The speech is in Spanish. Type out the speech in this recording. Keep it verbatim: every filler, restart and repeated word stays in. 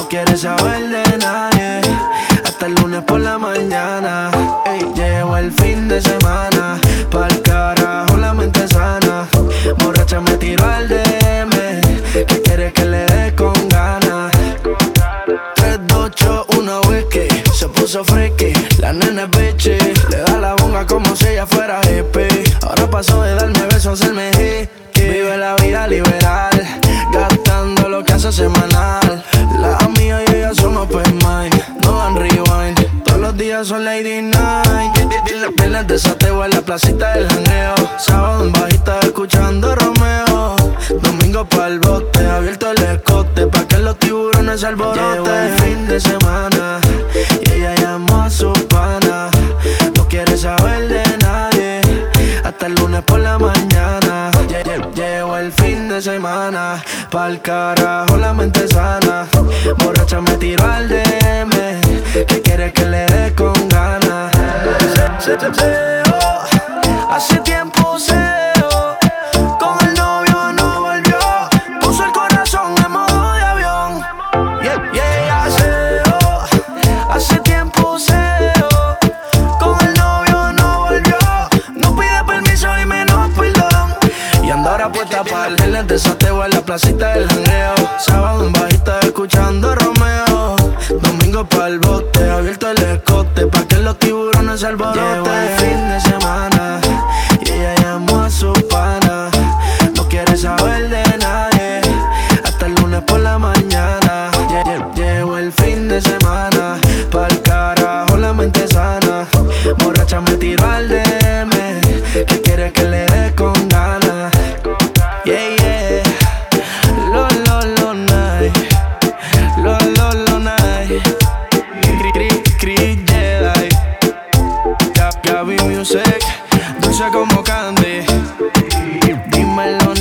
quieres saber de nadie hasta el lunes por la mañana. Ey, llevo el fin de semana, pa'l carajo la mente sana. Borracha me tiro al D M, que quiere que le dé con ganas. Tres, dos, ocho, uno whisky, se puso freaky. La nena es bitchy, le da la bonga como si ella fuera hippie. Ahora pasó de darme besos a hacerme hickey. Vive la vida liberal, gastando lo que hace semanal. Las amigas y ella son open mind, no dan rewind. Todos los días son lady night. Las piernas de sateo en la placita del janeo. Sábado en bajita escuchando Romeo. Domingo pa'l bote, abierto el escote pa' que los tiburones se alboroten. Llevo el fin de semana y ella llamó a su pana. No quiere saber de nadie hasta el lunes por la mañana. Llevo el fin de semana, pa'l carajo la mente sana. Borracha me tiro al D M, que quiere que le dé con ganas. Se, se, se, oh, hace tiempo seo, con el novio no volvió. Puso el corazón en modo de avión. Yeah, yeah, seo, hace tiempo seo, con el novio no volvió. No pide permiso y menos perdón. Y anda ahora puesta pa'l el desateo en la placita del janeo. Sábado en bajita escuchando Romeo. Domingo pa'l bote, abierto el escote pa' que los tiburones se alboroten. Llevo el fin de semana y ella llamó a su pana. No quiere saber de nadie hasta el lunes por la mañana. Llevo el fin de semana, pa'l carajo la mente sana. Borracha me tiro al D M, que quiere que le dé con ganas. Yeah, yeah, lo, lo, lo, night. Lo, lo, lo, night. Cri, cri, cri, Jedi. Gaby Music, dulce como candy. Dímelo,